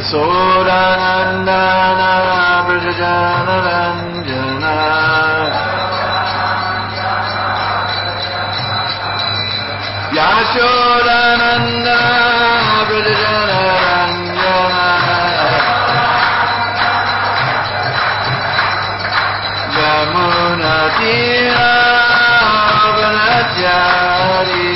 Yasodanandana Brajanaranjana Yashodanandana Brajanaranjana Yamunatira Vanachari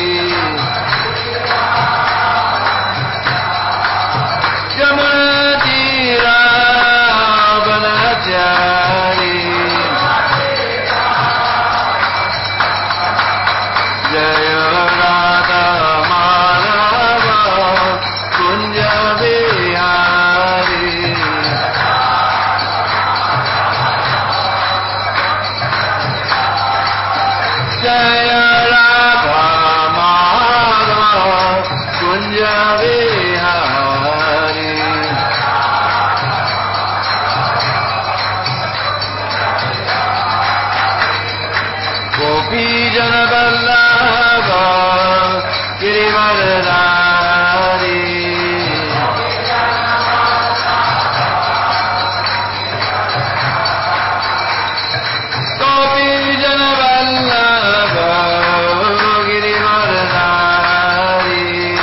Yamunatira Vanachari Jaya Radha Madhava Kunja Vihari Jaya Radha Madhava Kunja Vihari Gopi Jana Vallabha Girivaradhari Gopi Jana Vallabha Girivaradhari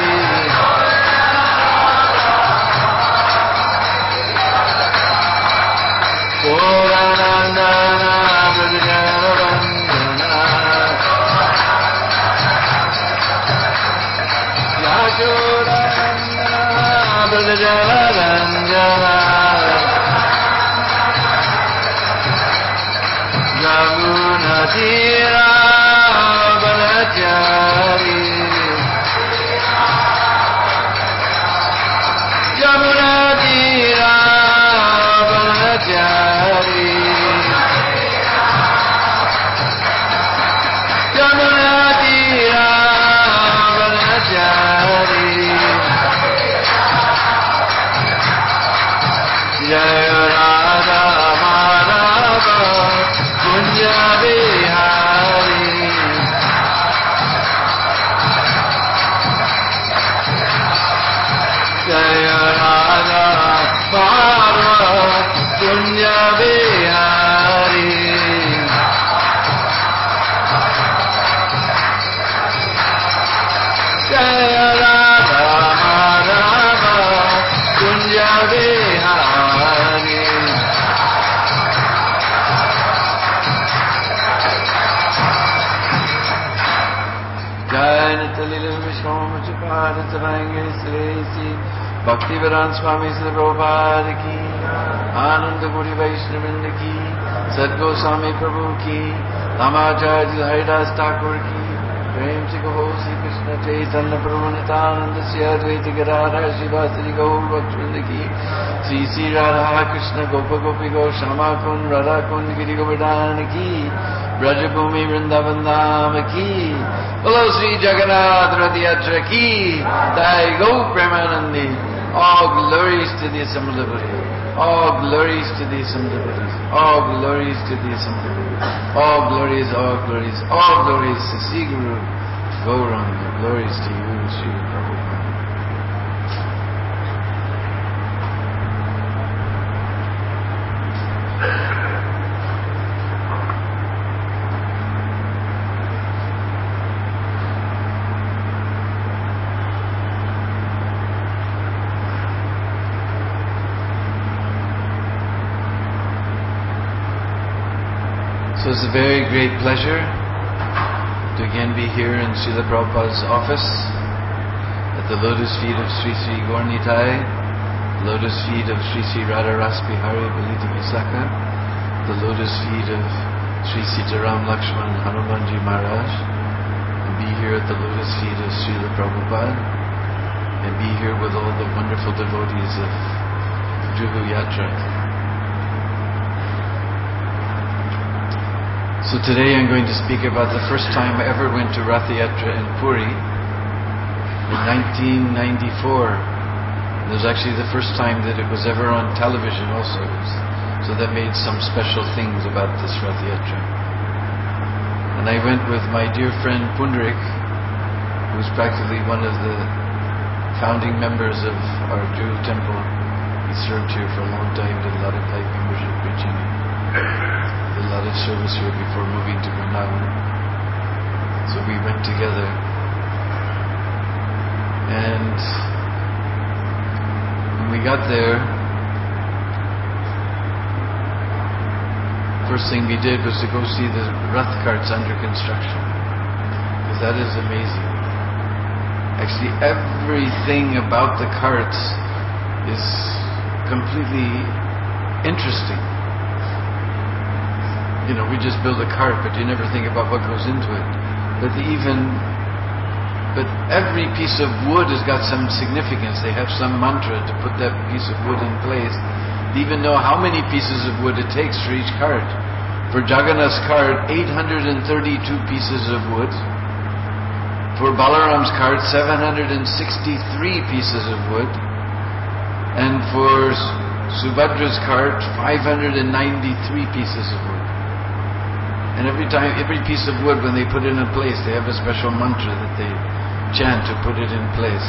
Koranandana Brajanaranjana Yashodanandana Brajanaranjana Yamunatira Vanachari Yamunatira Vanachari Yamunatira Vanachari Jaya Radha Madhava Kunja Vihari Jaya Radha Madhava Kunja Vihari Jaya Radha Madhava Kunja Vihari Jai Nitalila Vishwama Chapara Tarangi Sresi Bhakti Vedanta Swami Sri Prabhupada Ki Ananda Guri Vaishnavinda Ki Sadgoswami Prabhu Ki Ramacharya Haridas Thakur Ki Prem Chi Kaho Sri Krishna Chaitanya Prabhu Nityananda Sri Advaita Gadadhar Srivasadi Gaur Bhaktivinoda Ki Sri Sri Radha Krishna Gopa Gopi Goswami Kund Radha Kund Giri Govardhana Ki Brajabhumi Vrindavan Dham Ki Bolo Sri Jagannath Rath Yatra Ki Jai Gaur Premanandi. All glories to the assembled devotees. All glories to the assembled devotees. All glories to the assembled devotees. All glories, all glories, all glories to Sri Guru Gauranga. Glories to you, Sri Prabhupada. So it's a very great pleasure to again be here in Srila Prabhupada's office at the lotus feet of Sri Sri Gaur Nitai, the lotus feet of Sri Sri Radha Ras Bihari Balita Visakha, the lotus feet of Sri Sitaram Lakshman Hanumanji Maharaj, and be here at the lotus feet of Srila Prabhupada, and be here with all the wonderful devotees of Juhu Yatra. So today I'm going to speak about the first time I ever went to Rath Yatra in Puri in 1994. It was actually the first time that it was ever on television also. So that made some special things about this Rath Yatra. And I went with my dear friend Pundarik, who's practically one of the founding members of our Juhu temple, served here for a long time, did a lot of piping, preaching, did a lot of service here before moving to Vrindavan. So we went together. And when we got there, first thing we did was to go see the Rath carts under construction. Because that is amazing. Actually, everything about the carts is completely interesting. You know, we just build a cart, but you never think about what goes into it. But every piece of wood has got some significance. They have some mantra to put that piece of wood in place. They even know how many pieces of wood it takes for each cart. For Jagannath's cart, 832 pieces of wood. For Balaram's cart, 763 pieces of wood. And for Subhadra's cart, 593 pieces of wood. And every piece of wood, when they put it in place, they have a special mantra that they chant to put it in place.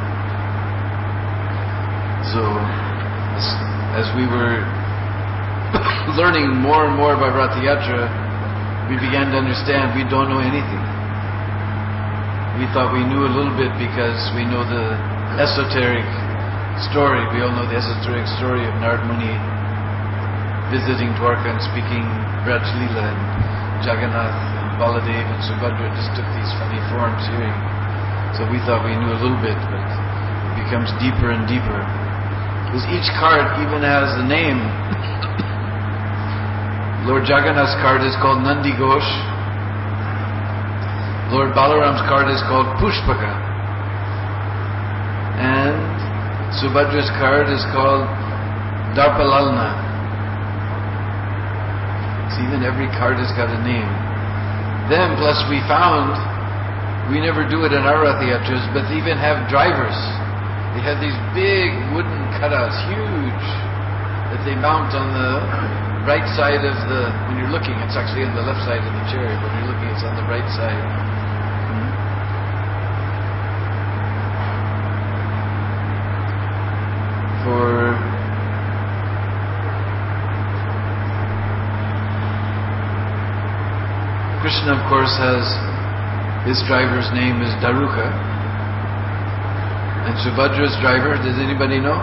So, as we were learning more and more about Rath Yatra, we began to understand we don't know anything. We thought we knew a little bit because we know the esoteric story. We all know the esoteric story of Narad Muni visiting Dwarka and speaking Braj Leela, and Jagannath and Baladev and Subhadra just took these funny forms hearing. So we thought we knew a little bit, but it becomes deeper and deeper. Because each cart even has a name. Lord Jagannath's cart is called Nandi Ghosh. Lord Balaram's cart is called Pushpaka. And Subhadra's cart is called Darpalalna. So even every cart has got a name. Then plus we found, we never do it in our Rath Yatras, but they even have drivers. They have these big wooden cutouts, huge, that they mount on the right side of the, when you're looking, it's actually on the left side of the chariot. When you're looking, it's on the right side. For Krishna, of course, has his driver's name is Daruka. And Subhadra's driver, does anybody know?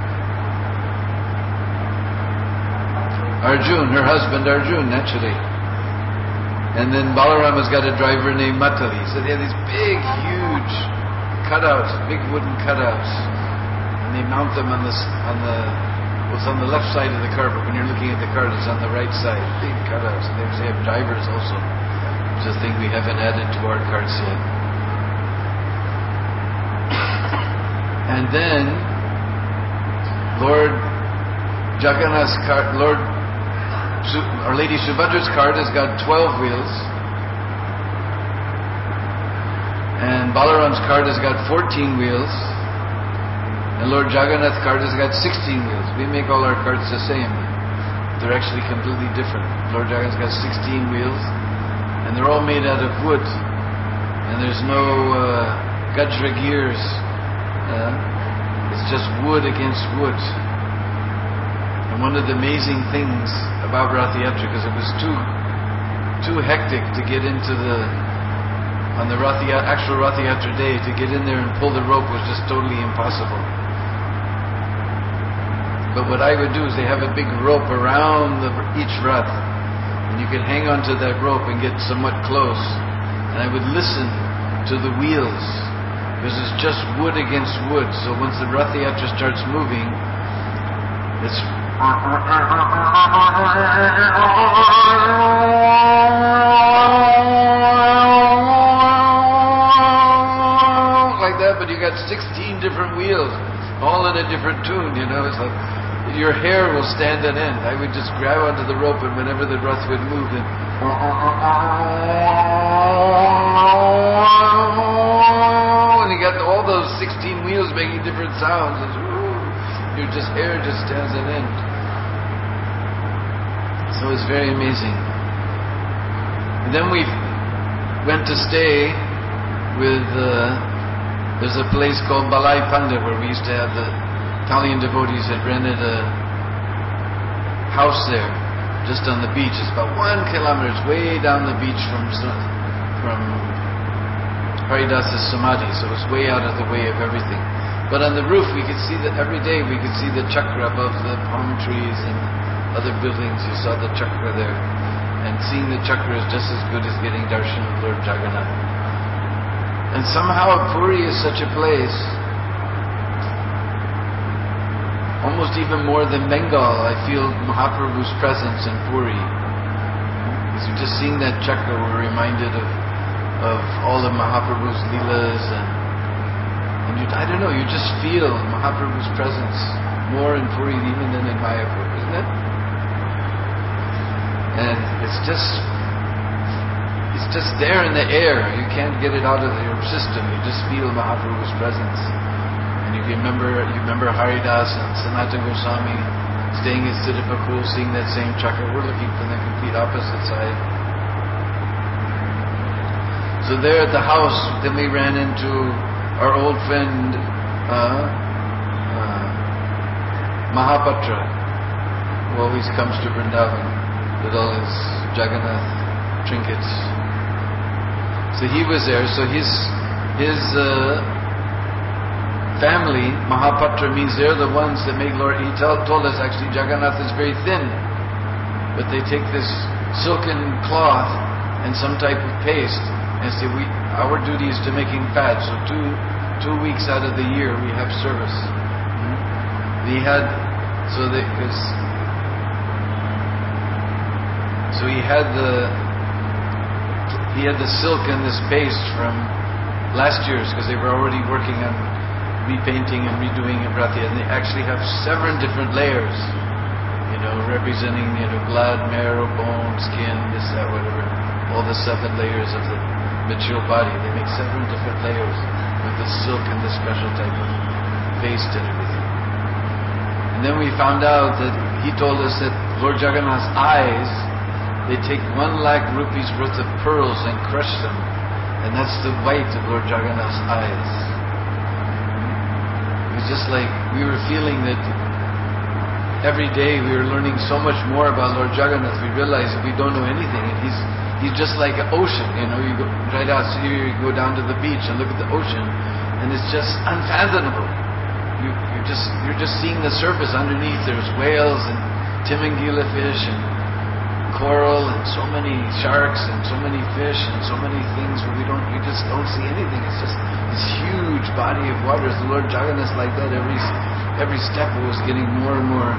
Arjun, her husband Arjun, naturally. And then Balaram has got a driver named Matali. So they have these big, huge cutouts, big wooden cutouts. And they mount them on what's on the left side of the cart, but when you're looking at the cart, it's on the right side. Big cutouts. And they have drivers also, which is a thing we haven't added to our carts yet. And then Lord Jagannath's cart, Our Lady Subhadra's cart has got 12 wheels, and Balaram's cart has got 14 wheels, and Lord Jagannath's cart has got 16 wheels. We make all our carts the same. They're actually completely different. Lord Jagannath's got 16 wheels, and they're all made out of wood, and there's no Gajra gears. It's just wood against wood. And one of the amazing things about Rath Yatra, because it was too hectic to get into on the actual Rath Yatra day, to get in there and pull the rope was just totally impossible. But what I would do is they have a big rope around each Rath, and you can hang onto that rope and get somewhat close. And I would listen to the wheels, because it's just wood against wood. So once the Rath Yatra starts moving, it's like that, but you got 16 different wheels, all in a different tune, you know. It's like your hair will stand on end. I would just grab onto the rope, and whenever the Rath would move, and you got all those 16 wheels making different sounds. Your hair just stands on end. So it's very amazing. And then we went to stay with, there's a place called Balai Panda where we used to have the Italian devotees had rented a house there, just on the beach. It's about 1 kilometer. It's way down the beach from Haridasa's Samadhi, so it was way out of the way of everything. But on the roof, we could see that every day. We could see the chakra above the palm trees and other buildings. You saw the chakra there, and seeing the chakra is just as good as getting darshan of Lord Jagannath. And somehow Puri is such a place, almost even more than Bengal. I feel Mahaprabhu's presence in Puri. Because you're just seeing that chakra, we're reminded of all of Mahaprabhu's leelas, and I don't know, you just feel Mahaprabhu's presence more in Puri even than in Mayapur, isn't it? And it's just there in the air. You can't get it out of your system. You just feel Mahaprabhu's presence. And you remember Haridas and Sanatana Goswami staying at Siddhapakul, seeing that same chakra. We're looking from the complete opposite side. So there at the house, then we ran into our old friend Mahapatra, who always comes to Vrindavan with all his Jagannath trinkets. So he was there. So his family, Mahapatra, means they're the ones that make Lord. He told us actually Jagannath is very thin, but they take this silken cloth and some type of paste, and say our duty is to make him fat. So two weeks out of the year we have service. He had the silk and this paste from last year's, because they were already working on repainting and redoing it, and they actually have 7 different layers, representing blood, marrow, bone, skin, this, that, whatever, all the 7 layers of the material body. They make 7 different layers with the silk and this special type of paste and everything. And then we found out that he told us that Lord Jagannath's eyes, they take 1 lakh rupees worth of pearls and crush them, and that's the white of Lord Jagannath's eyes. It was just like we were feeling that every day we were learning so much more about Lord Jagannath. We realized that we don't know anything, and He's just like an ocean, you go right out here, you go down to the beach and look at the ocean, and it's just unfathomable. You're just seeing the surface underneath. There's whales and Timangila fish and coral and so many sharks and so many fish and so many things where you just don't see anything. It's just this huge body of water. The Lord Jagannath like that. Every step was getting more and more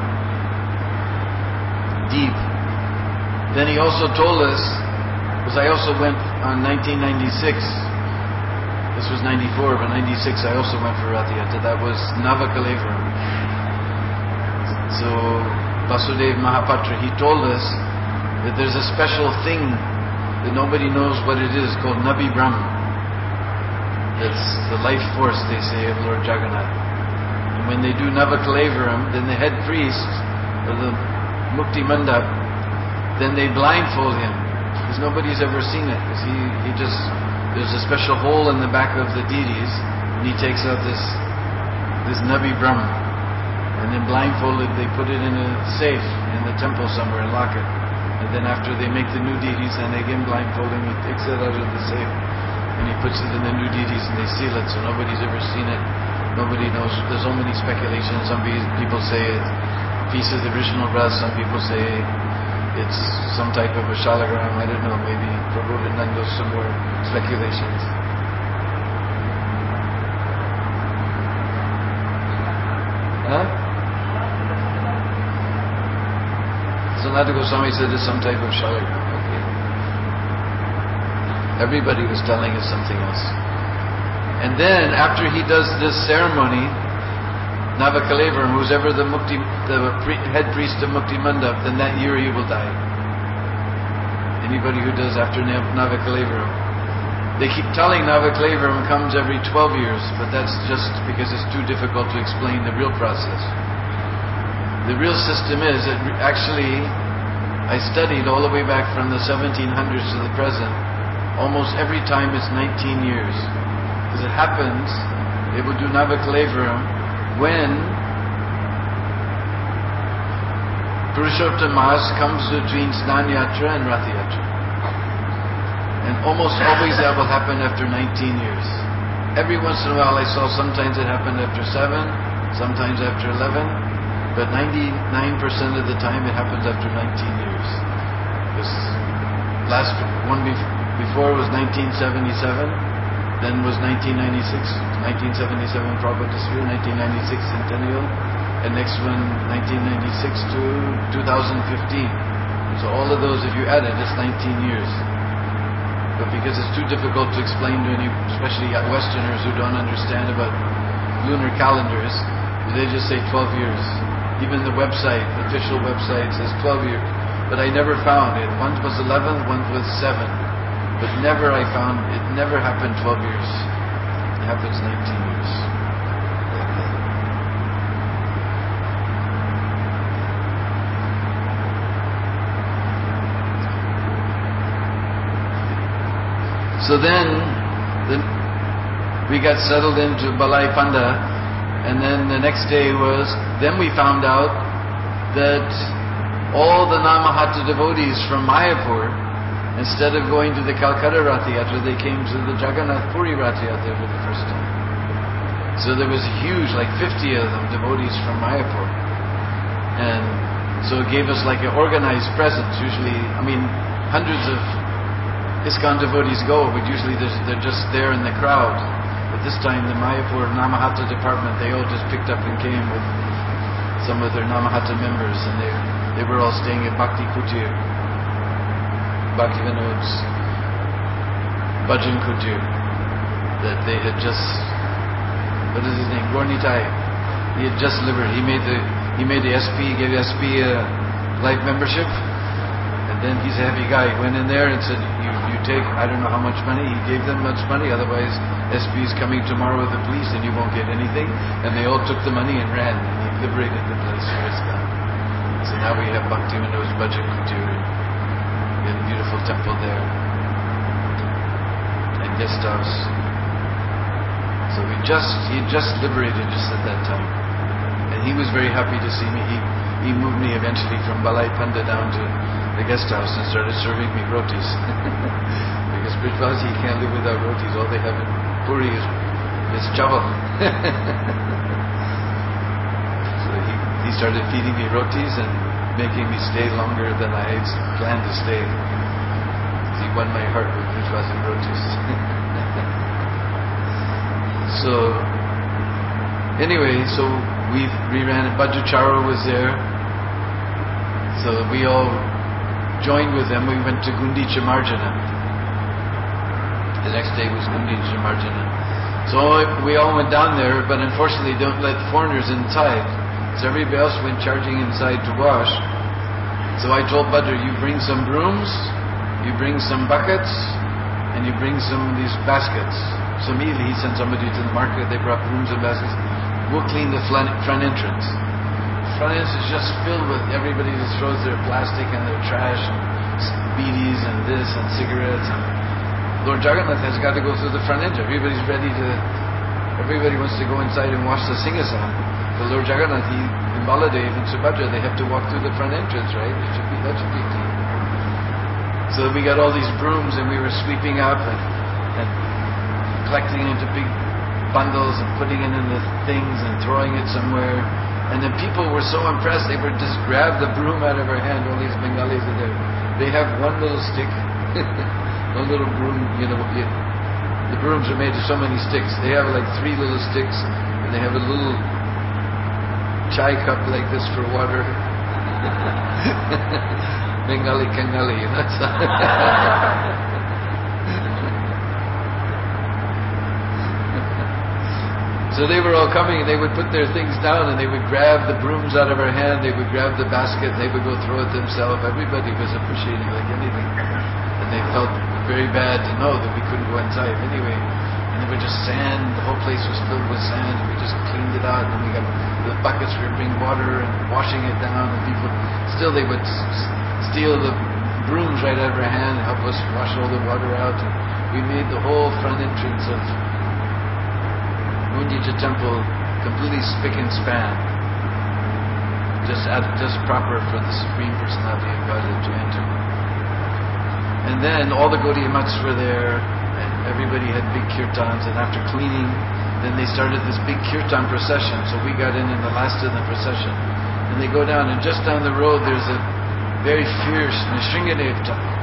deep. Then he also told us, because I also went on 1996. This was 94, but 96 I also went for Ratiyata. That was Navakalevaram. So Vasudev Mahapatra, he told us that there's a special thing that nobody knows what it is, called Nabi Brahm. That's the life force, they say, of Lord Jagannath. And when they do Navakalevaram, then the head priest of the Mukti Mandap, then they blindfold him, because nobody's ever seen it, because he just, there's a special hole in the back of the deities, and he takes out this Nabi Brahm, and then blindfolded they put it in a safe in the temple somewhere and lock it, and then after they make the new deities and they again blindfold him, he takes it out of the safe and he puts it in the new deities and they seal it, so nobody's ever seen it, nobody knows. There's so many speculations. Some people say it's a piece of the original Ras, some people say it's some type of a shalagram. I don't know, maybe Prabhu Nando's some more speculations. Sanatana Goswami said it's some type of shalagram. Okay. Everybody was telling us something else. And then after he does this ceremony, Navakalevaram, who's ever the head priest of Mukti Mandap, then that year he will die. Anybody who does after Navakalevaram. They keep telling Navakalevaram comes every 12 years, but that's just because it's too difficult to explain the real process. The real system is that actually, I studied all the way back from the 1700s to the present. Almost every time it's 19 years. Because it happens, they will do Navakalevaram when Purushottam Maas comes between Snan Yatra and Rath Yatra. And almost always that will happen after 19 years. Every once in a while I saw sometimes it happened after 7, sometimes after 11, but 99% of the time it happens after 19 years. This last one before was 1977, then was 1996, 1977 Prabhupada Sphere, 1996 Centennial, and next one 1996 to 2015. So all of those, if you add it, it's 19 years. But because it's too difficult to explain to any, especially Westerners who don't understand about lunar calendars, they just say 12 years. Even the website, the official website, says 12 years. But I never found it. One was 11, one was 7. But never I found, it never happened 12 years. It happens 19 years. So then we got settled into Balai Panda, and then the next day was, then we found out that all the Namahatta devotees from Mayapur, instead of going to the Calcutta Rath Yatra, they came to the Jagannath Puri Rath Yatra for the first time. So there was huge, like 50 of them, devotees from Mayapur. And so it gave us like an organized presence. Usually, hundreds of ISKCON devotees go, but usually they're just there in the crowd. But this time the Mayapur Namahatta department, they all just picked up and came with some of their Namahatta members, and they were all staying at Bhakti Kutir, Bhakti Vinod's Bhajan Kutir, that they had just, what is his name, Gornitai, he had just delivered. He made the SP, gave SP a life membership. And then he's a heavy guy. He went in there and said, you take, I don't know how much money. He gave them much money, otherwise SP's coming tomorrow with the police and you won't get anything. And they all took the money and ran, and he liberated the place for ISKCON. So now we have Bhakti Vinod's Bhajan Kutir. We have a beautiful temple there. And guest house. So he just liberated just at that time. And he was very happy to see me. He moved me eventually from Balai Panda down to the guest house and started serving me rotis. Because Brijvasi can't live without rotis. All they have in Puri is chawal. So he started feeding me rotis and making me stay longer than I had planned to stay. He won my heart with Brijvasi rotis. So anyway, so we ran, and Bhajucharo was there. So we all joined with them. We went to Gundicha Marjana. The next day was Gundicha Marjana. So we all went down there, but unfortunately don't let foreigners inside. So everybody else went charging inside to wash. So I told Bhadra, you bring some brooms, you bring some buckets, and you bring some of these baskets. So immediately he sent somebody to the market. They brought brooms and baskets. We'll clean the front entrance. Front entrance is just filled with everybody just throws their plastic and their trash and beedies and this and cigarettes. And Lord Jagannath has got to go through the front entrance. Everybody wants to go inside and watch the Singhasan. But Lord Jagannath, and Baladev and Subhadra, they have to walk through the front entrance, right? That should be clean. So we got all these brooms and we were sweeping up and collecting into big bundles and putting it in the things and throwing it somewhere. And then people were so impressed, they would just grab the broom out of her hand. All these Bengalis are there. They have one little stick, one little broom, the brooms are made of so many sticks. They have like 3 little sticks, and they have a little chai cup like this for water. Bengali Kangali, So they were all coming, and they would put their things down, and they would grab the brooms out of her hand, they would grab the basket, and they would go throw it themselves. Everybody was appreciating like anything. And they felt very bad to know that we couldn't go inside anyway. And there were just sand, the whole place was filled with sand, and we just cleaned it out, and we got the buckets for bringing water and washing it down, and people, still they would steal the brooms right out of her hand and help us wash all the water out. And we made the whole front entrance of Gundicha temple completely spick and span. just proper for the Supreme Personality of Godhead to enter. And then all the Gaudiya Mats were there, and everybody had big kirtans, and after cleaning, then they started this big kirtan procession. So we got in the last of the procession. And they go down, and just down the road there's a very fierce Nrsingadev temple.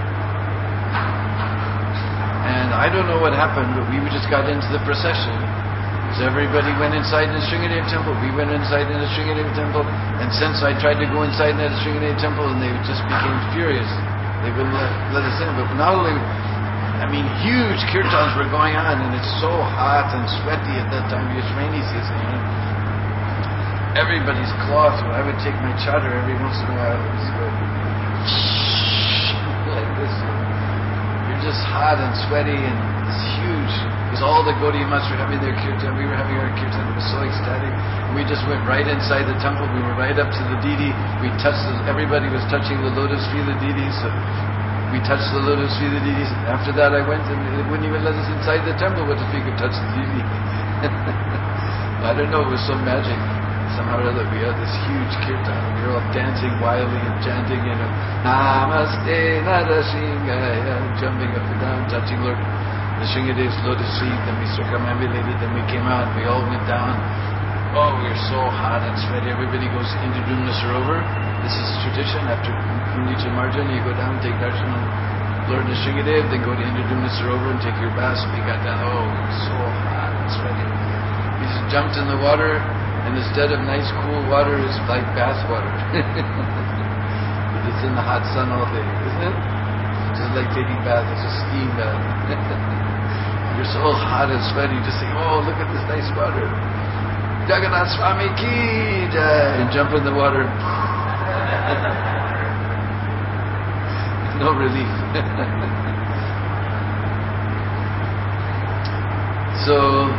And I don't know what happened, but we just got into the procession. So everybody went inside the Nrsingadev temple. We went inside the Nrsingadev temple. And since I tried to go inside the Nrsingadev temple, and they just became furious. They wouldn't let us in. But not only, huge kirtans were going on, and it's so hot and sweaty at that time. It's rainy season, Everybody's cloth. I would take my chadar every once in a while and just go like this. You're just hot and sweaty, and it's huge. Because all the Gaudiya Mats were having their kirtan. We were having our kirtan. It was so ecstatic. We just went right inside the temple. We were right up to the deity. We touched everybody was touching the lotus feet of the deities. So we touched the lotus feet of the deities. After that I went, and they wouldn't even let us inside the temple if we could touch the deity. I don't know, it was some magic. Somehow or other we had this huge kirtan. We were all dancing wildly and chanting, Namaste Narasingaya, jumping up and down, touching Lord Nrsingadev's lotus feet. Then we circumambulated, then we came out, we all went down. Oh, we were so hot and sweaty. Everybody goes into Dumna Sarovar. This is tradition. After Gundicha Marjan, you go down, take darshan of Lord Nrsingadev, then go to Indradumna Sarovar and take your bath. We got down, we were so hot and sweaty. We just jumped in the water, and instead of nice cool water, it's like bath water. But it's in the hot sun all day, isn't it? It's just like taking bath. It's a steam bath. You're so hot and sweaty, you just say, look at this nice water. Jagannath Swami ki jai, and jump in the water. No relief. So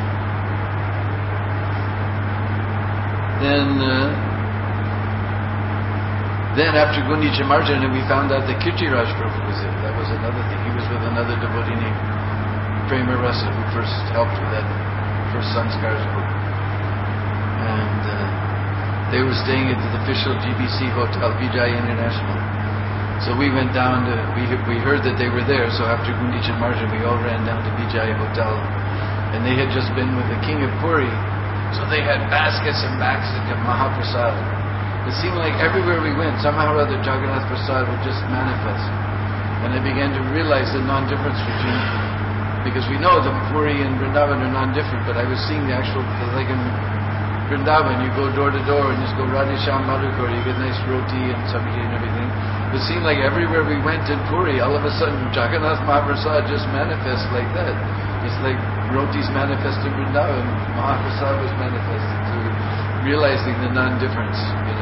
then after Gundicha Marjan, we found out that Kirtiraj Prabhu was there. That was another thing. He was with another devotee named Prema Rasa, who first helped with that first Sanskars book. And they were staying at the official GBC Hotel, Vijay International. So we went down to, we heard that they were there, so after Gundicha Marjan, we all ran down to Vijay Hotel. And they had just been with the king of Puri, so they had baskets and baskets of Mahaprasad. It seemed like everywhere we went, somehow or other, Jagannath Prasad would just manifest. And I began to realize the non-difference between, because we know that Puri and Vrindavan are non-different, but I was seeing the actual, like in Vrindavan, you go door to door and just go Radhesham Madhukar, you get nice roti and sabji and everything. It seemed like everywhere we went in Puri, all of a sudden Jagannath Mahaprasad just manifests like that. Just like rotis manifest in Vrindavan, Mahaprasad was manifested. So realizing the non-difference,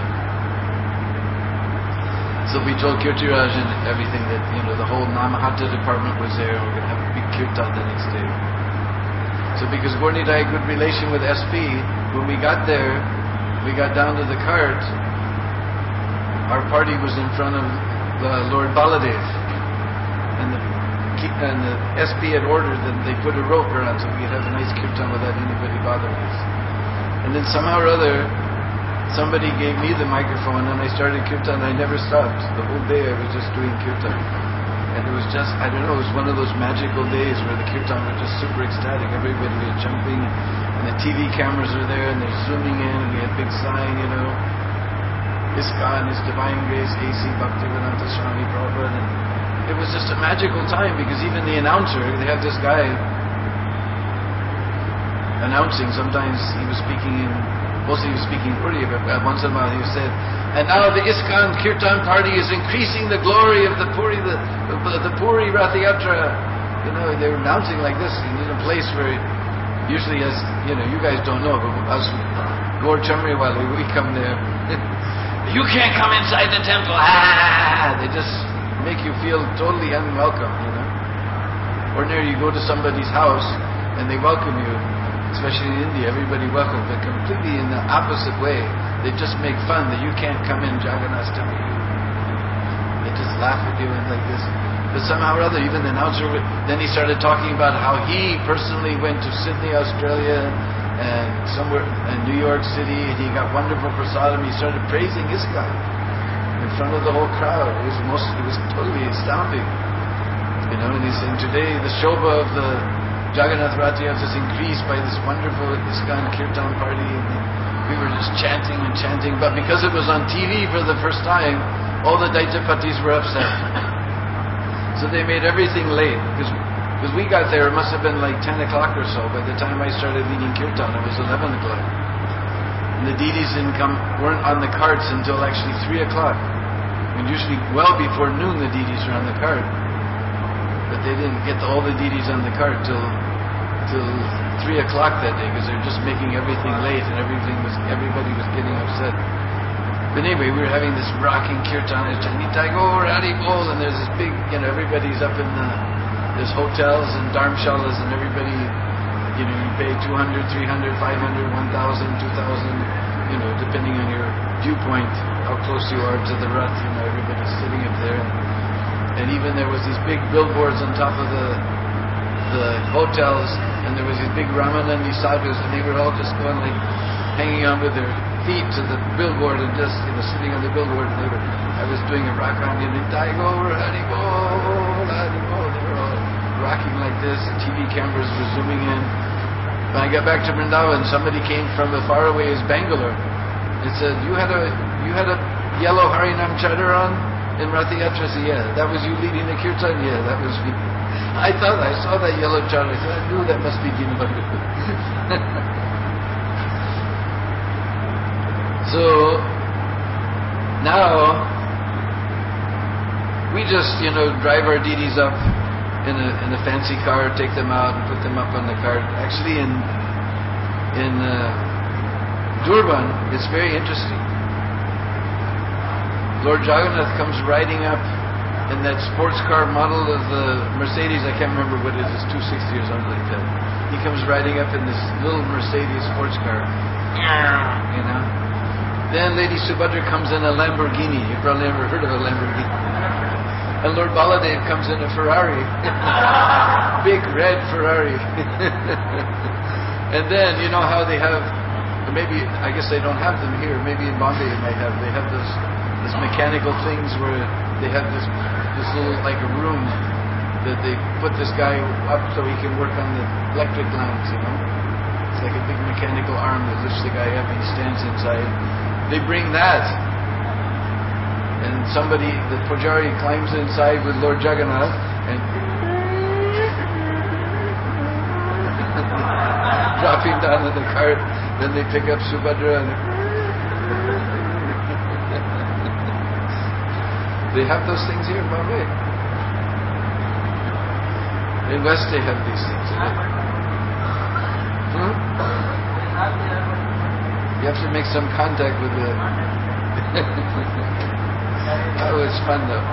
So we told Kirtiraj and everything that, the whole Namahata department was there. We're going to have a big kirtan the next day. So because Gaura-Nitaya had a good relation with SP, when we got there, we got down to the cart, our party was in front of Lord Baladev. And the SP had ordered that they put a rope around so we could have a nice kirtan without anybody bothering us. And then somehow or other, somebody gave me the microphone and I started kirtan. I never stopped. The whole day I was just doing kirtan. And it was just, I don't know, it was one of those magical days where the kirtan was just super ecstatic. Everybody was jumping, and the TV cameras are there, and they're zooming in, and we had a big sign, ISKCON, His Divine Grace, A.C. Bhaktivedanta Swami Prabhupada. And it was just a magical time, because even the announcer, they have this guy announcing. Sometimes he was speaking mostly he was speaking Urdu, but once in a while he said, and now the ISKCON Kirtan party is increasing the glory of the Puri Rath Yatra. They were announcing like this in a place where usually, as you guys don't know, but us Gaur Chamriwali, we come there. You can't come inside the temple. They just make you feel totally unwelcome. Ordinarily, you go to somebody's house and they welcome you. Especially in India, everybody welcomes, but completely in the opposite way. They just make fun that you can't come in Jagannath's temple. They just laugh at you and like this. But somehow or other, even the announcer, then he started talking about how he personally went to Sydney, Australia, and somewhere in New York City, and he got wonderful prasadam. He started praising ISKCON in front of the whole crowd. It was totally astounding. And he's saying today the Shobha of the Jagannath Rath Yatra is increased by this wonderful ISKCON Kirtan party, and we were just chanting and chanting. But because it was on TV for the first time, all the Daitapatis were upset. So they made everything late, because we got there, it must have been like 10 o'clock or so. By the time I started leading Kirtan, it was 11 o'clock. And the deities weren't on the carts until actually 3 o'clock. And usually well before noon the deities are on the cart. But they didn't get all the deities on the cart till 3 o'clock that day, because they're just making everything late, and everybody was getting upset. But anyway, we were having this rocking kirtan, Nitai Gaur, Hari Bol, and there's this big, everybody's up in there's hotels and dharmshalas, and everybody, you pay 200, 300, 500, 1,000, 2,000, depending on your viewpoint, how close you are to the Rath, everybody's sitting up there. And even there was these big billboards on top of the hotels, and there was these big Ramanandi sadhus, and they were all just going like hanging on with their feet to the billboard and just sitting on the billboard. And I was doing a rock on Nitai Gaur, Hari Bol, Hari Bol. They were all rocking like this. The TV cameras were zooming in. When I got back to Vrindavan, somebody came from as far away as Bangalore and said, "You had a yellow Harinam Chadar on in Rath Yatra?" I said, "Yeah." "That was you leading the kirtan?" "Yeah, that was me." I thought I saw that yellow chadar. I said, "I knew that must be Ginbaru." So now we just drive our deities up in a fancy car, take them out and put them up on the cart. Actually in Durban, it's very interesting. Lord Jagannath comes riding up in that sports car model of the Mercedes. I can't remember what it is, 260 or something like that. He comes riding up in this little Mercedes sports car. Then Lady Subhadra comes in a Lamborghini. You probably never heard of a Lamborghini. And Lord Baladev comes in a Ferrari. Big red Ferrari. And then, how they have, maybe, I guess they don't have them here, maybe in Bombay they have those mechanical things where they have this little, like a room that they put this guy up so he can work on the electric lines, It's like a big mechanical arm that lifts the guy up and he stands inside. They bring that. And the Pujari climbs inside with Lord Jagannath and drop him down in the cart. Then they pick up Subhadra and they have those things here in Bombay. In West they have these things. You have to make some contact with the... Oh, it's fun though.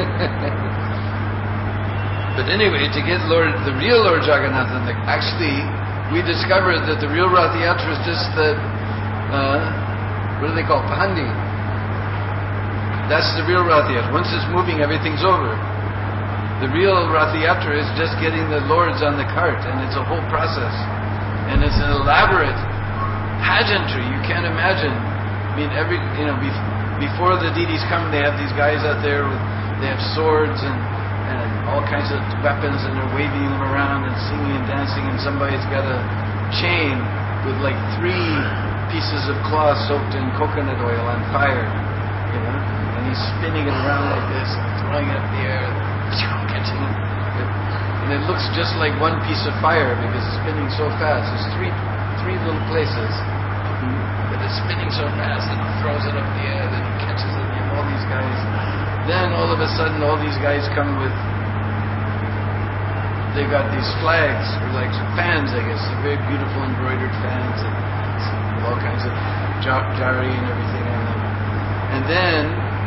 But anyway, to get the real Lord Jagannath, actually we discovered that the real Rath Yatra is just that, what do they call it? Pahandi. That's the real Rath Yatra. Once it's moving, everything's over. The real Rath Yatra is just getting the lords on the cart, and it's a whole process. And it's an elaborate pageantry. You can't imagine. I mean, before the deities come, they have these guys out there they have swords and all kinds of weapons, and they're waving them around and singing and dancing, and somebody's got a chain with like 3 pieces of cloth soaked in coconut oil on fire, and he's spinning it around like this, throwing it up in the air, catching it. And it looks just like one piece of fire because it's spinning so fast. There's three little places, but it's spinning so fast and he throws it up in the air, then he catches it, and all these guys. Then all of a sudden all these guys come with, they've got these flags, or like fans I guess, very beautiful embroidered fans and all kinds of jari and everything on them. And then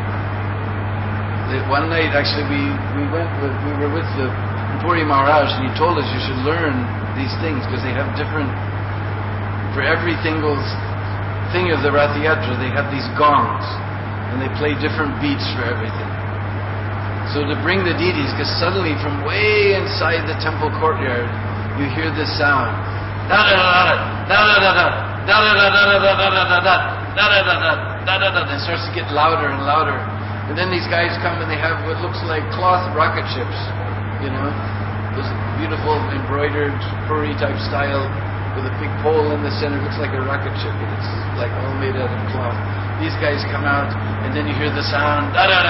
one night actually we were with the Puri Maharaj, and he told us you should learn these things because they have different, for every single thing of the Rath Yatra they have these gongs and they play different beats for everything. So to bring the deities, because suddenly from way inside the temple courtyard you hear this sound, da da da da. It starts to get louder and louder. And then these guys come and they have what looks like cloth rocket ships, you know, those beautiful embroidered furry type style with a big pole in the center. It looks like a rocket ship, and it's like all made out of cloth. These guys come out, and then you hear the sound,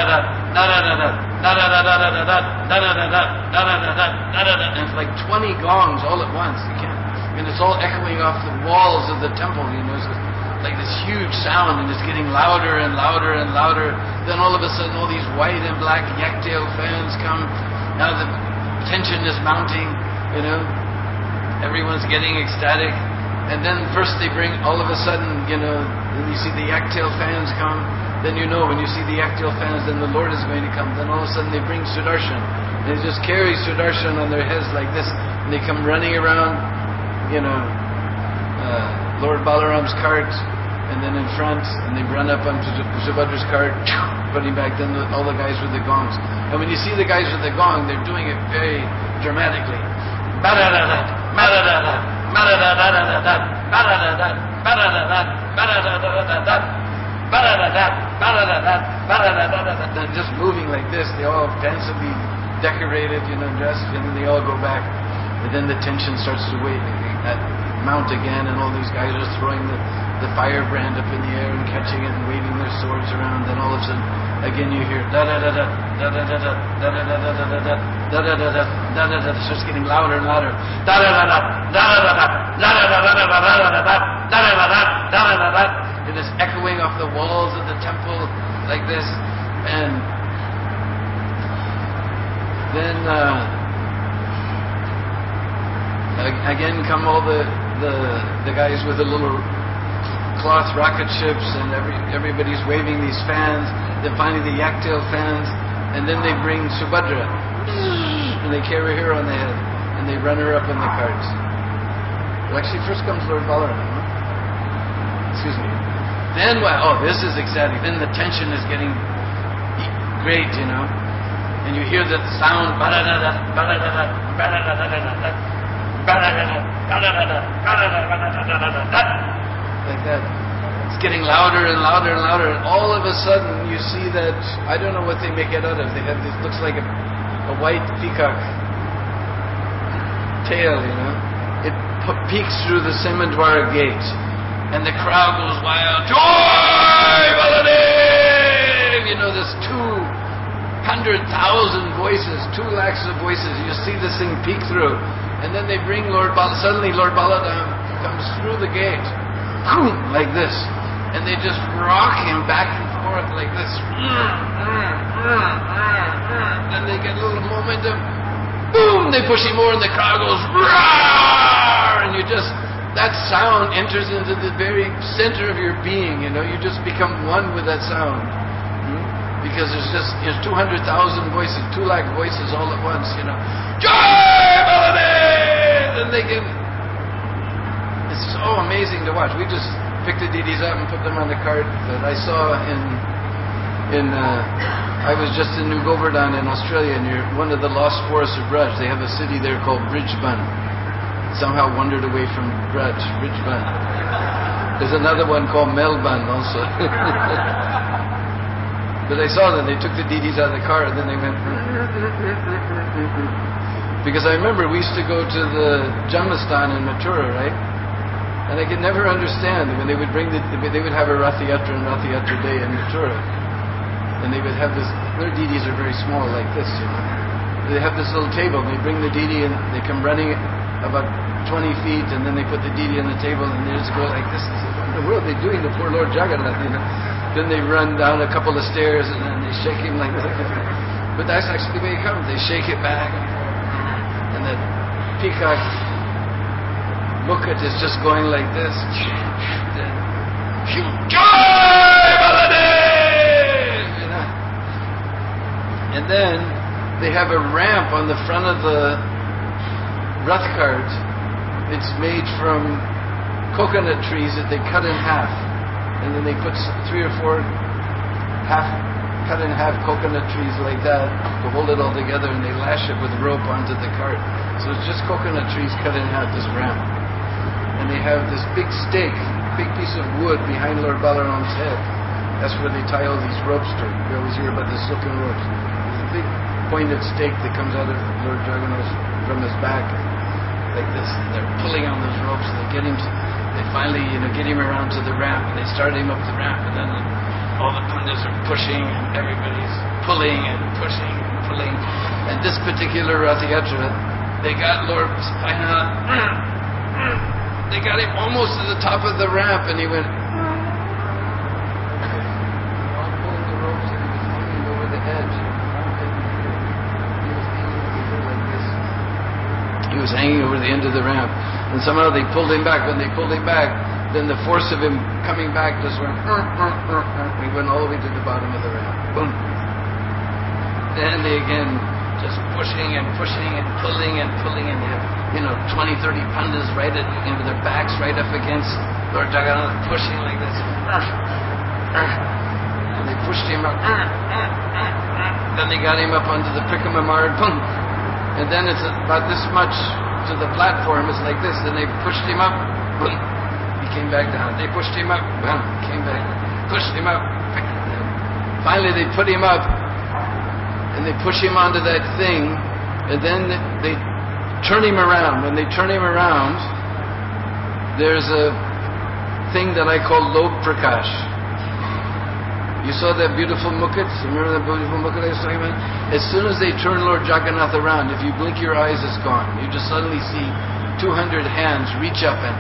and it's like 20 gongs all at once. And it's all echoing off the walls of the temple, you know. So like this huge sound, and it's getting louder and louder and louder. Then all of a sudden, all these white and black yak-tail fans come. Now the tension is mounting, you know. Everyone's getting ecstatic. And then first they bring, all of a sudden, you know, you see the yak-tail fans come. Then you know, when you see the yak-tail fans, then the Lord is going to come. Then all of a sudden they bring Sudarshan. They just carry Sudarshan on their heads like this. And they come running around, you know, Lord Balaram's cart, and then in front, and they run up onto Subhadra's cart, put him back. Then all the guys with the gongs. And when you see the guys with the gong, they're doing it very dramatically. Just moving like this. They all fancifully decorated, you know, dressed, and then they all go back. And then the tension starts to mount again, and all these guys are throwing the firebrand up in the air and catching it and waving their swords around. Then all of a sudden, again you hear it starts getting louder and louder. It is echoing off the walls of the temple like this, and then again come all the guys with the little cloth rocket ships, and everybody's waving these fans. Then finally the yak-tail fans, and then they bring Subhadra, and they carry her on the head, and they run her up in the carts. Well, actually, first comes Lord Balaram. Excuse me. Then what? Oh, this is exciting. Then the tension is getting great, you know, and you hear the sound like that. It's getting louder and louder and louder, and all of a sudden you see that, I don't know what they make it out of. They have this, looks like a white peacock tail, you know. It peeks through the Simandwara gate, and the crowd goes wild. Joy Baladev! You know, there's 200,000 voices, 2 lakhs of voices. You see this thing peek through. And then they bring suddenly Lord Balaram comes through the gate, like this, and they just rock him back and forth like this. Then they get a little momentum, boom, they push him more, and the crowd goes, roar! And you just, that sound enters into the very center of your being, you know, you just become one with that sound. Because there's 200,000 voices, 2 lakh voices all at once, you know. Jai Baladev! And it's so amazing to watch. We just picked the deities up and put them on the cart. But I saw I was just in New Govardhan in Australia, near one of the lost forests of Braj. They have a city there called Bridgebun. Somehow wandered away from Braj, Bridgebun. There's another one called Melbourne also. But I saw them, they took the deities out of the car, and then they went... Because I remember we used to go to the Janmastan in Mathura, right? And I could never understand when they would bring they would have a Rath Yatra and Rath Yatra day in Mathura. And they would have this, their deities are very small like this, you know. They have this little table, and they bring the deity and they come running about 20 feet, and then they put the deity on the table, and they just go like this. I said, what in the world are they doing to poor Lord Jagannath, you know? Then they run down a couple of stairs, and then they shake him like this. But that's actually the way it comes. They shake it back, and the peacock Mukut is just going like this. Jai Baladev! You know? And then they have a ramp on the front of the Rath cart. It's made from coconut trees that they cut in half. And then they put 3 or 4 cut in half coconut trees like that to hold it all together, and they lash it with rope onto the cart. So it's just coconut trees cut in half, this ramp. and they have this big stake, big piece of wood behind Lord Balaram's head. That's where they tie all these ropes to. We always hear about the silken ropes. There's a big pointed stake that comes out of Lord Jagannath from his back, like this. And they're pulling on those ropes, and they finally, get him around to the ramp, and they start him up the ramp, and then all the pundits are pushing, and everybody's pulling and pushing and pulling. And this particular Rath Yatra, they got Lord Spina, they got him almost to the top of the ramp, and he went, all pulling the ropes, and he was hanging over the edge. He was hanging over like this. He was hanging over the end of the ramp, and somehow they pulled him back. When they pulled him back, then the force of him coming back just went, he went all the way to the bottom of the ramp. Boom. Then they again just pushing and pushing and pulling and pulling, and they have 20, 30 pandas right at their backs right up against Lord Jagannath, pushing like this. And they pushed him up. Then they got him up onto the Prikamamar. Boom. And then it's about this much to the platform. It's like this. Then they pushed him up. Boom. He came back down. They pushed him up. Boom. Came back. Pushed him up. Finally they put him up. And they push him onto that thing, and then they turn him around. When they turn him around, there's a thing that I call Lok Prakash. You saw that beautiful mukut? Remember that beautiful mukut I was talking about? As soon as they turn Lord Jagannath around, if you blink your eyes, it's gone. You just suddenly see 200 hands reach up and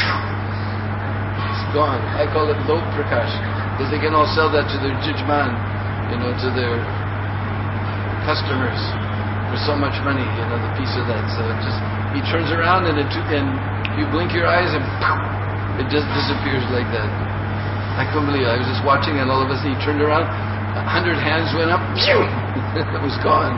it's gone. I call it Lok Prakash, because they can all sell that to their judgment, to their customers for so much money, the piece of that. So he turns around and you blink your eyes and it just disappears like that. I couldn't believe it. I was just watching, and all of a sudden he turned around, 100 hands went up, it was gone.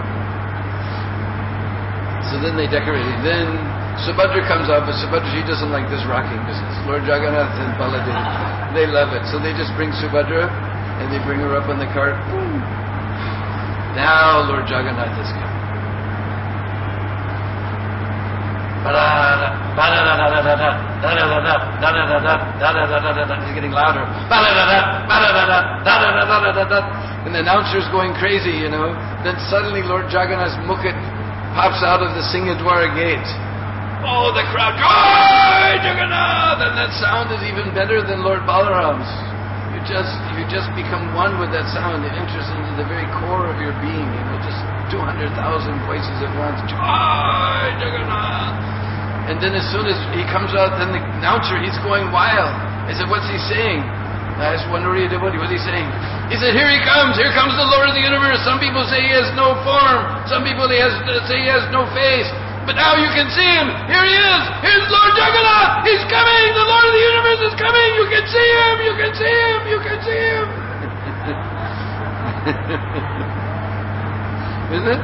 So then they decorated. Then Subhadra comes up, but Subhadra, she doesn't like this rocking business. Lord Jagannath and Baladev, they love it. So they just bring Subhadra and they bring her up on the cart. Now Lord Jagannath is coming. He's getting louder. And the announcer's going crazy, Then suddenly Lord Jagannath's mukut pops out of the Singhadwara gate. Oh, the crowd, Jai Jagannath! And that sound is even better than Lord Balaram's. You just become one with that sound. It enters into the very core of your being. Just 200,000 voices at once. Jai Jagannath! And then as soon as he comes out, then the announcer, he's going wild. I said, what's he saying? I asked Wanuriya devotee, what's he saying? He said, here he comes the Lord of the universe. Some people say he has no form. Some people say he has no face. But now you can see him. Here he is. Here's Lord Jagannath. He's coming. The Lord of the universe is coming. You can see him. You can see him. You can see him. Isn't it?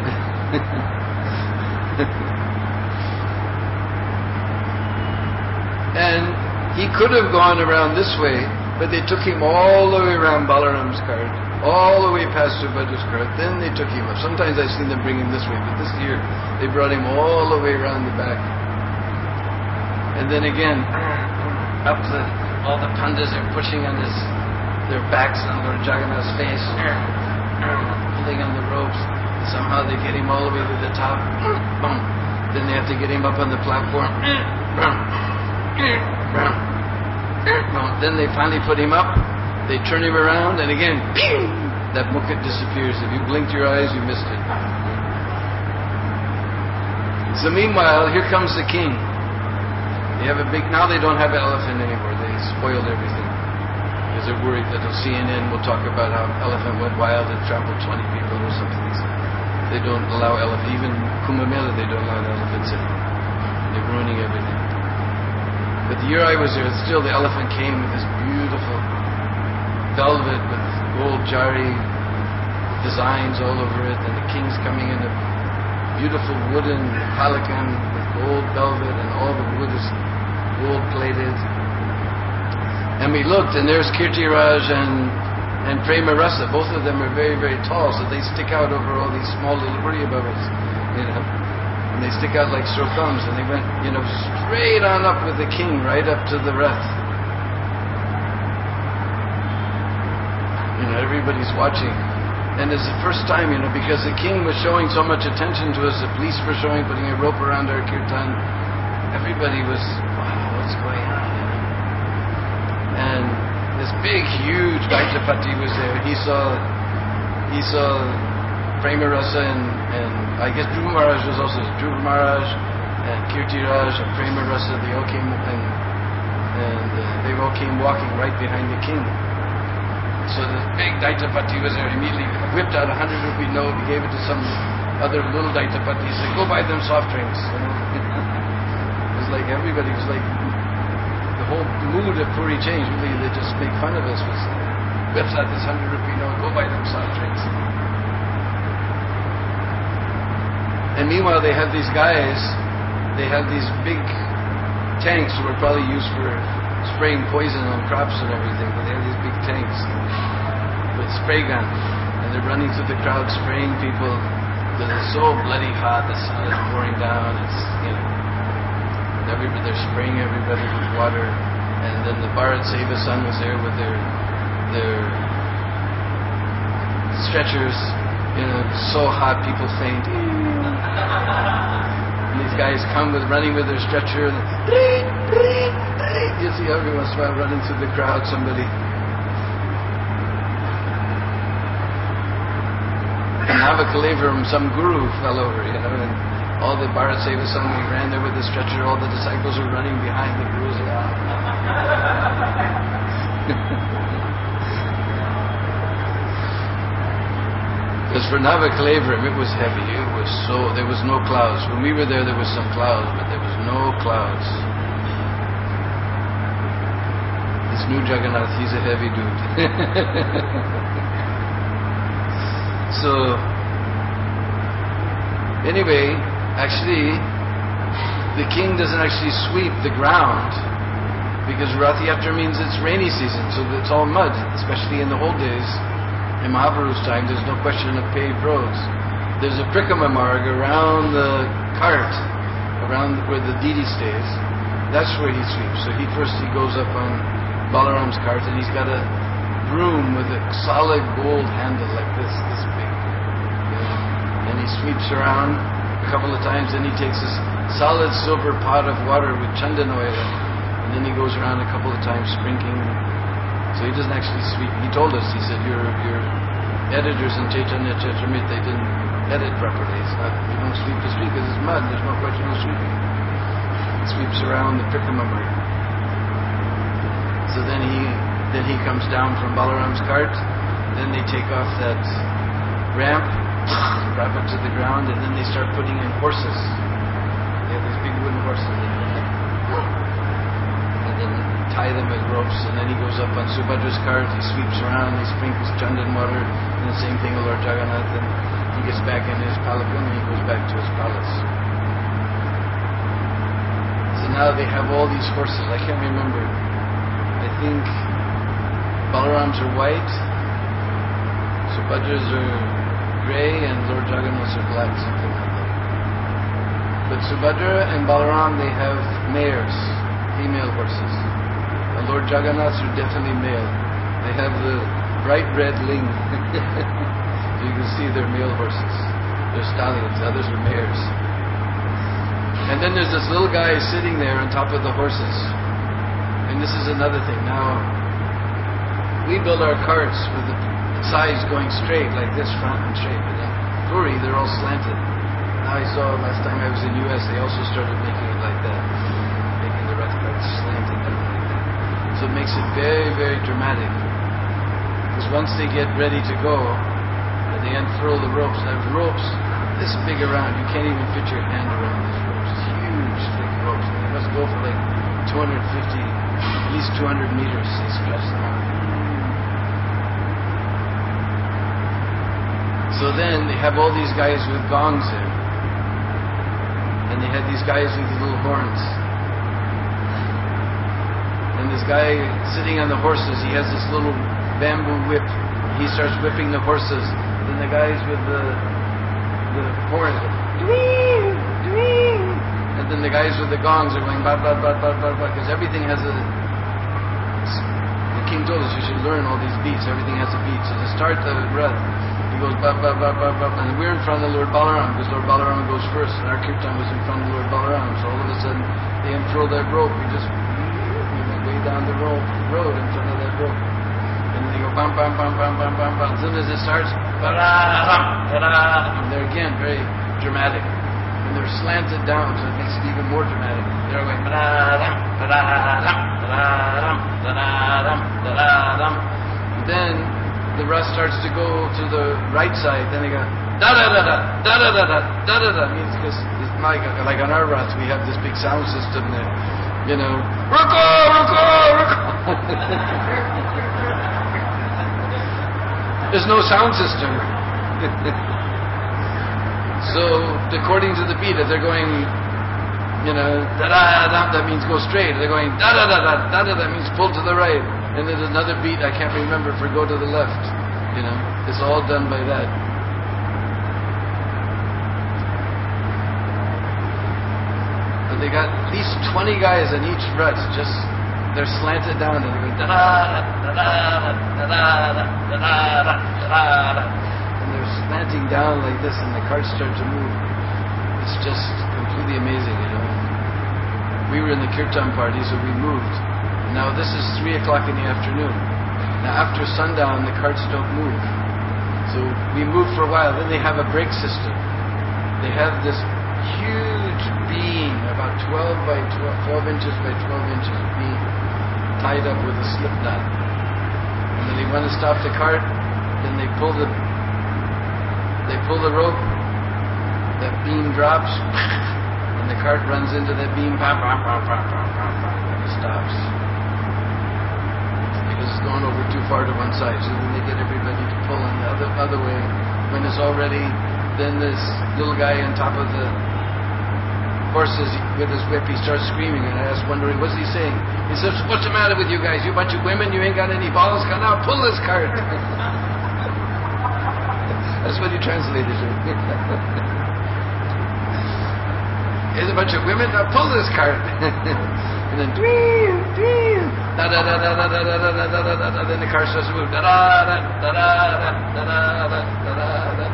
And he could have gone around this way, but they took him all the way around Balaram's cart, all the way past Subhadra's cart. Then they took him up. Sometimes I've seen them bring him this way, but this year they brought him all the way around the back. And then again, all the pandas are pushing on their backs on Lord Jagannath's face, pulling on the ropes. Somehow they get him all the way to the top. Then they have to get him up on the platform. Then they finally put him up. They turn him around, and again, that mukut disappears. If you blinked your eyes, you missed it. So meanwhile, here comes the king. Now they don't have an elephant anymore. They spoiled everything. Because they're worried that the CNN will talk about how elephant went wild and trampled 20 people or something. So they don't allow elephants. Even Kumbh Mela, they don't allow elephants in. They're ruining everything. But the year I was there, still the elephant came with this beautiful velvet with gold jari designs all over it, and the king's coming in a beautiful wooden pelican with gold velvet, and all the wood is gold plated. And we looked, and there's Kirtiraj and Prema Rasa. Both of them are very, very tall, so they stick out over all these small little Uriyabhavas, and they stick out like sore thumbs, and they went, straight on up with the king, right up to the Rath. Everybody's watching. And it's the first time, because the king was showing so much attention to us, the police were putting a rope around our kirtan. Everybody was, wow, what's going on? And this big, huge Daitapati was there. He saw Prema Rasa and I guess Dhruva Maharaj was also Dhruva Maharaj and Kirti Raj and Prema Rasa. They all came and they all came walking right behind the king. So this big Daitapati was there. Immediately whipped out 100 rupee note. He gave it to some other little Daitapati. He said, "Go buy them soft drinks." It was like everybody was like, the whole mood of Puri changed. Really, they just make fun of us. Was whips out this 100 rupee note. Go buy them soft drinks. And meanwhile, they have these guys. They have these big tanks that were probably used for spraying poison on crops and everything, but they have these big tanks with spray gun, and they're running through the crowd spraying people because it's so bloody hot. The sun is pouring down. It's they're spraying everybody with water, and then the Bharat Seva Sangh was there with their stretchers. So hot, people faint. And these guys come running with their stretcher. And you see every once in a while running through the crowd, somebody. And Navakalevaram, some guru fell over, and all the Bharat Seva Sangh, he ran there with the stretcher. All the disciples were running behind the gurus. Because for Navakalevaram, it was heavy. There was no clouds. When we were there was some clouds, but there was no clouds. This new Jagannath, he's a heavy dude. So, anyway, actually, the king doesn't actually sweep the ground because Rath Yatra means it's rainy season, so it's all mud, especially in the old days. In Mahaprabhu's time, there's no question of paved roads. There's a Prikrama Marg around the cart, around where the Didi stays. That's where he sweeps. So he goes up on Balaram's cart, and he's got a broom with a solid gold handle like this big. And he sweeps around a couple of times, then he takes this solid silver pot of water with chandan oil, and then he goes around a couple of times sprinkling. So he doesn't actually sweep. He told us, he said, your editors in Chaitanya Charitamrita, they didn't edit properly. It's not, you don't sweep the street because it's mud. There's no question of sweeping. It sweeps around the Prikrama Marg. So then he comes down from Balaram's cart. Then they take off that ramp, drop it to the ground, and then they start putting in horses. They have these big wooden horses. And then tie them with ropes, and then he goes up on Subhadra's cart, he sweeps around, he sprinkles chandan water, and the same thing with Lord Jagannath, and he gets back in his palanquin and he goes back to his palace. So now they have all these horses. I can't remember. I think Balaram's are white, Subhadra's are grey, and Lord Jagannath's are black, something like that. But Subhadra and Balaram, they have mares, female horses. And Lord Jagannath's are definitely male. They have the bright red ling. You can see they're male horses. They're stallions. The others are mares. And then there's this little guy sitting there on top of the horses. And this is another thing. Now, we build our carts with the sides going straight like this, front and straight. But in Puri, they're all slanted. Now I saw last time I was in the US, they also started making it like that. Making the Rath carts slanted like that. So it makes it very, very dramatic. Because once they get ready to go, and they unfurl the ropes, and there's ropes this big around, you can't even fit your hand around these ropes. It's huge, thick ropes. And they must go for like 250, at least 200 meters. They stretch them out. So then they have all these guys with gongs in. And they have these guys with little horns. And this guy sitting on the horses, he has this little bamboo whip. He starts whipping the horses. Then the guys with the horns, But then the guys with the gongs are going ba ba ba ba ba ba, because everything has a. The king told us you should learn all these beats. Everything has a beat. So to start the Rath, he goes ba ba ba ba ba, and we're in front of Lord Balaram because Lord Balaram goes first, and our kirtan was in front of Lord Balaram. So all of a sudden they unfurl that rope. We went way down the road in front of that rope. And then they go bam bam bam bam bam bam bam. As soon as it starts, and they're again very dramatic. And they're slanted down, so it makes it even more dramatic. They're going then the rust starts to go to the right side. Then they go da da da da da da da da da da da. Means because it's like on our ruts we have this big sound system there. You know, ruko ruko ruko. There's no sound system. So, according to the beat, if they're going, you know, da-da-da, that means go straight. If they're going da-da-da-da, da-da, that means pull to the right. And then there's another beat I can't remember for go to the left. You know, it's all done by that. And they got at least 20 guys in each rut, just, they're slanted down and they go da-da-da, da-da-da, da-da-da, da-da-da, da-da-da. And they're slanting down like this and the carts start to move. It's just completely amazing, you know. We were in the kirtan party, so we moved. Now this is 3 o'clock in the afternoon. Now after sundown, the carts don't move. So we moved for a while. Then they have a brake system. They have this huge beam, about 12 inches by 12 inches beam, tied up with a slip knot. And when they want to stop the cart, then they pull the rope, that beam drops, and the cart runs into that beam, and it stops. Because it's going over too far to one side, so then they get everybody to pull in the other way. When it's all ready, then this little guy on top of the horses with his whip, he starts screaming, and I was wondering, what's he saying? He says, what's the matter with you guys? You bunch of women, you ain't got any balls? Come now, pull this cart. That's what he translated it. There's a bunch of women, now pull this cart. And then da da da da da da da da da da da. Then the car starts to move. Da da da da da da da da da.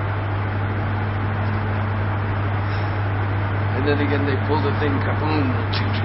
And then again they pull the thing, kaboom.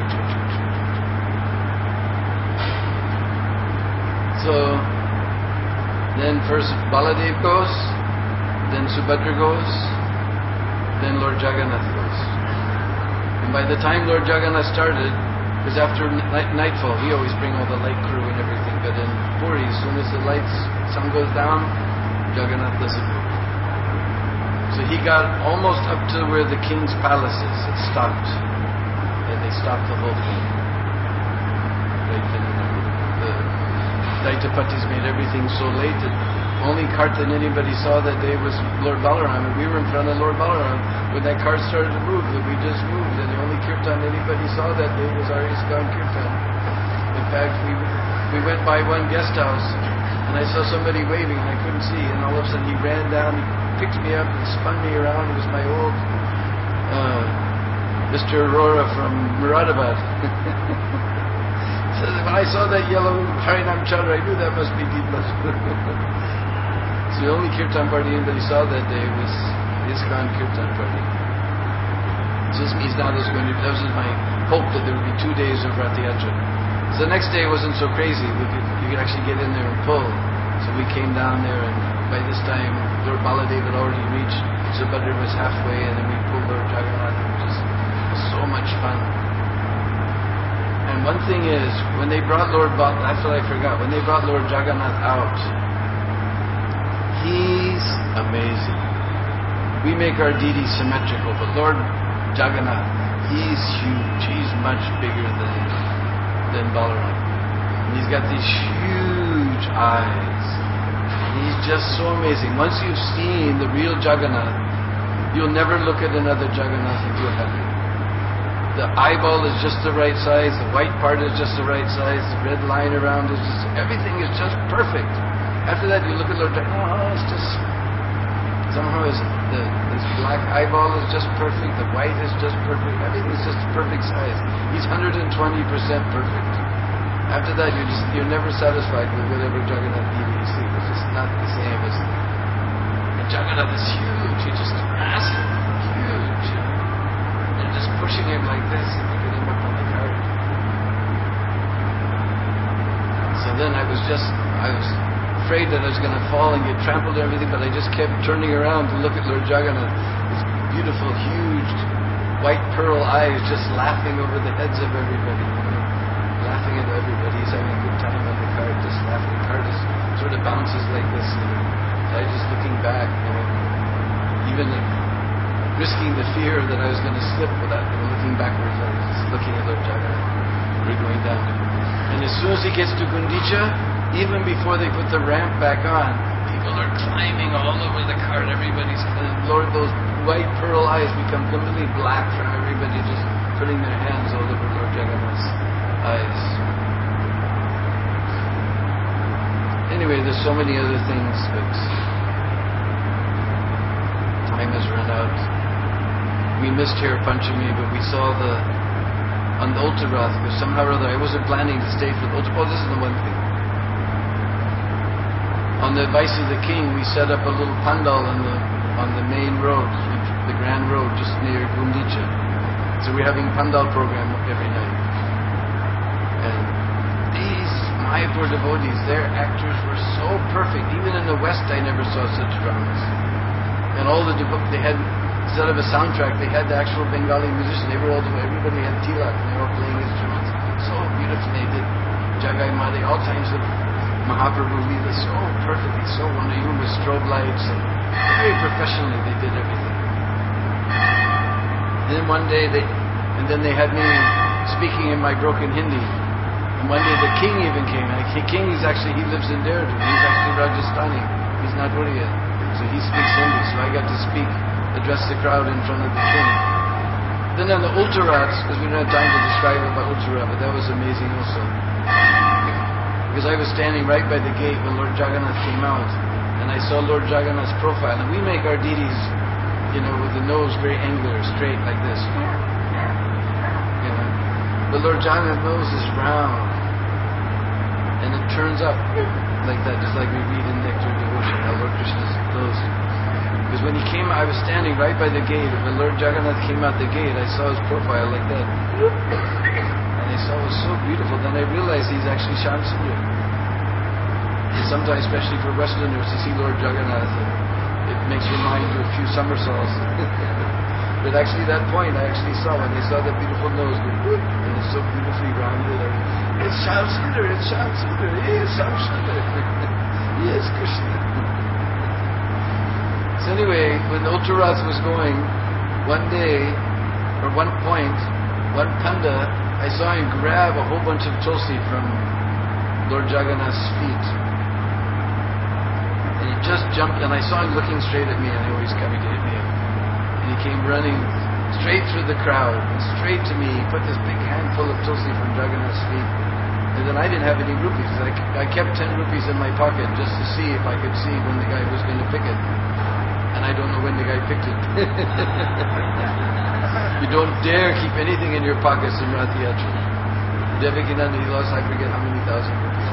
So then first Baladev goes. Then Subhadra goes, then Lord Jagannath goes. And by the time Lord Jagannath started, because after nightfall, he always bring all the light crew and everything, but in Puri, as soon as the sun goes down, Jagannath doesn't move. So he got almost up to where the king's palace is. It stopped. And they stopped the whole thing. Right then and there. The Daitapatis made everything so late that only cart that anybody saw that day was Lord Balaram, and we were in front of Lord Balaram when that cart started to move, that we just moved, and the only kirtan anybody saw that day was our ISKCON kirtan. In fact, we went by one guest house, and I saw somebody waving, and I couldn't see, and all of a sudden he ran down, he picked me up and spun me around. It was my old Mr. Aurora from Muradabad. So when I saw that yellow Harinam Chadra, I knew that must be Deepas. So the only kirtan party anybody saw that day was ISKCON kirtan party. So this means now that was my hope that there would be 2 days of Rath Yatra. So the next day wasn't so crazy. You could actually get in there and pull. So we came down there, and by this time Lord Baladev had already reached. Subhadra was halfway, and then we pulled Lord Jagannath. It was just so much fun. And one thing is, when they brought that's what I forgot. When they brought Lord Jagannath out, he's amazing. We make our deity symmetrical, but Lord Jagannath, he's huge. He's much bigger than Balaram. And he's got these huge eyes. He's just so amazing. Once you've seen the real Jagannath, you'll never look at another Jagannath and feel happy. The eyeball is just the right size, the white part is just the right size, the red line around is just, everything is just perfect. After that you look at Lord Jagannath, it's Somehow his black eyeball is just perfect, the white is just perfect, everything's just perfect size. He's 120% perfect. After that, you're never satisfied with whatever Jagannath Devi you see. It's just not the same as. And Jagannath is huge. He's just massive, huge. They're just pushing him like this to get him up on the cart. So then I was afraid that I was going to fall and get trampled and everything, but I just kept turning around to look at Lord Jagannath. His beautiful, huge, white pearl eyes just laughing over the heads of everybody. Laughing at everybody. He's having a good time on the cart, just laughing. The cart is, sort of bounces like this. So I was just looking back, even risking the fear that I was going to slip without looking backwards. I was just looking at Lord Jagannath. We're going down. And as soon as he gets to Gundicha, even before they put the ramp back on, people are climbing all over the cart. Everybody's Lord, those white pearl eyes become completely black from everybody just putting their hands all over Lord Jagannath's eyes. Anyway, there's so many other things, but time has run out. We missed Hare Panchami, but we saw on the Ultarath, because somehow or other I wasn't planning to stay for the Ultarath. Oh, this is the one thing. On the advice of the king, we set up a little pandal on the main road, the Grand Road, just near Gundicha. So we're having pandal program every night. And these Mayapur devotees, their actors were so perfect. Even in the West, I never saw such dramas. And all the they had, instead of a soundtrack, they had the actual Bengali musicians. They were all everybody had tilak, and they were all playing instruments so beautifully. They did Jagai Mali, all kinds of Mahaprabhu Leela, so perfectly, so wonderful, even with strobe lights, and very professionally they did everything. And then one day they had me speaking in my broken Hindi. And one day the king even came. The king is he lives in Dehradun. He's actually Rajasthani. He's not Oriya. So he speaks Hindi. So I got to address the crowd in front of the king. Then on the Ultarats, because we don't have time to describe about Ultarat, but that was amazing also. Because I was standing right by the gate when Lord Jagannath came out, and I saw Lord Jagannath's profile. And we make our deities, with the nose very angular, straight like this. But Lord Jagannath's nose is round, and it turns up like that, just like we read in Nectar of Devotion, how Lord Krishna's nose. Because when he came, I was standing right by the gate, and when Lord Jagannath came out the gate, I saw his profile like that. And I saw it was so beautiful. Then I realized he's actually Shyam Sundar. And sometimes, especially for Westerners, to see Lord Jagannath, it makes your mind do a few somersaults. But actually, that point I actually saw when they saw that beautiful nose go whoop, and it's so beautifully rounded. It's Shyam Sundar, it's Shyam Sundar, he is Shyam Sundar. He is Krishna. So anyway, when the Ultarath was going, one day, or one point, one panda, I saw him grab a whole bunch of tulsi from Lord Jagannath's feet. And he just jumped, and I saw him looking straight at me, and I know he's coming to hit me. And he came running straight through the crowd, and straight to me. He put this big handful of tulsi from Jagannath's feet. And then I didn't have any rupees. I kept 10 rupees in my pocket just to see if I could see when the guy was going to pick it. And I don't know when the guy picked it. You don't dare keep anything in your pockets in Rath Yatra. Devakinanda, he lost, I forget how many thousand rupees.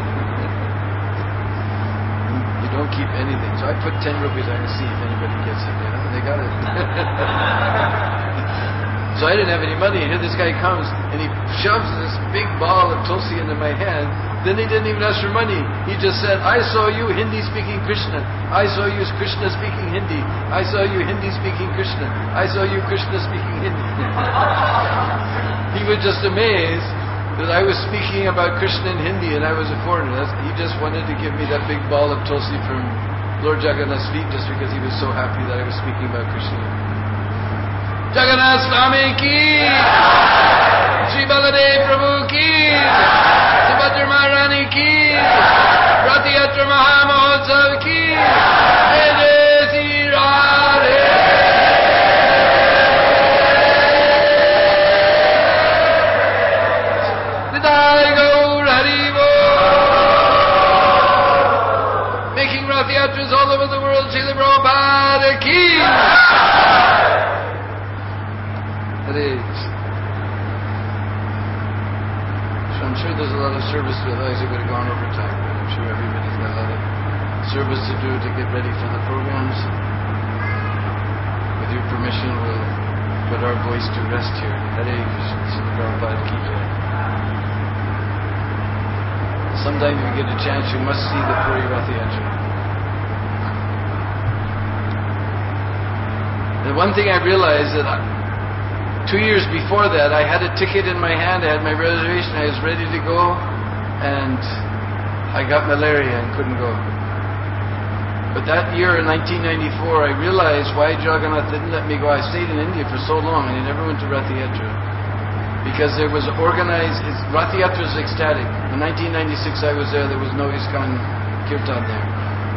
You don't keep anything. So I put 10 rupees on to see if anybody gets it. And they got it. So I didn't have any money. And here this guy comes and he shoves this big ball of tulsi into my hand. Then he didn't even ask for money. He just said, I saw you Hindi-speaking Krishna. I saw you Krishna-speaking Hindi. I saw you Hindi-speaking Krishna. I saw you Krishna-speaking Hindi. He was just amazed that I was speaking about Krishna in Hindi and I was a foreigner. He just wanted to give me that big ball of tulsi from Lord Jagannath's feet just because he was so happy that I was speaking about Krishna. Jagannath Swami ki! Shri Baladev Prabhu ki! Subhadra Maharani ki! Rath Yatra Maha Mahotsav ki! Jai Jai Sri Radhe! Nidai Gaur Hari Bo! Making Rath Yatras all over the world. Srila Prabhupada ki. Hare Krishna. So I'm sure there's a lot of service to it. Otherwise we would have gone over time. But I'm sure everybody's got a lot of service to do to get ready for the programs. With your permission, we'll put our voice to rest here. Hare Krishna. Srila Prabhupada ki jai. Sometime if you get a chance, you must see the Puri Rath Yatra. The one thing I realized that 2 years before that, I had a ticket in my hand, I had my reservation, I was ready to go, and I got malaria and couldn't go. But that year in 1994, I realized why Jagannath didn't let me go. I stayed in India for so long and I never went to Rath Yatra. Because there was organized, Rath Yatra is ecstatic. In 1996 I was there was no ISKCON Kirtan there.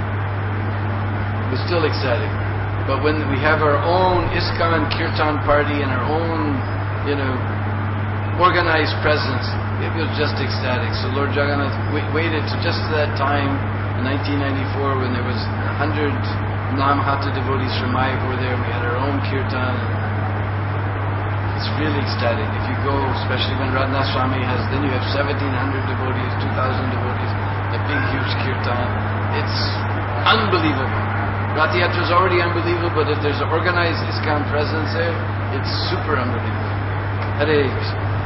It was still ecstatic. But when we have our own ISKCON Kirtan party and our own, organized presence, it was just ecstatic. So Lord Jagannath waited to just that time in 1994 when there was 100 Namhata devotees from Mayapur there. We had our own Kirtan. It's really ecstatic. If you go, especially when Radhanath Swami has, then you have 1,700 devotees, 2,000 devotees, the big huge Kirtan. It's unbelievable. Rath Yatra is already unbelievable, but if there's an organized ISKCON presence there, it's super unbelievable. Hare Krishna.